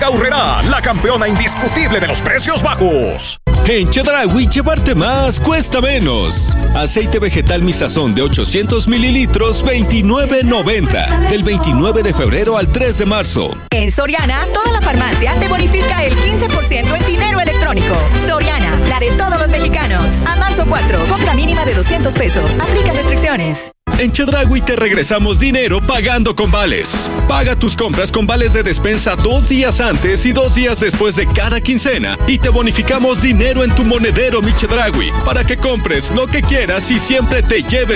Mónica Urrera, la campeona indiscutible de los precios bajos. En Chedraui, llevarte más cuesta menos. Aceite vegetal Mi Sazón de 800 mililitros, $29.90. Del 29 de febrero al 3 de marzo. En Soriana, toda la farmacia te bonifica el 15% en dinero electrónico. Soriana, la de todos los mexicanos. A marzo 4, compra mínima de 200 pesos. Aplica restricciones. En Chedraui te regresamos dinero pagando con vales. Paga tus compras con vales de despensa 2 días antes y 2 días después de cada quincena y te bonificamos dinero en tu monedero Mi Chedraui para que compres lo que quieras y siempre te lleves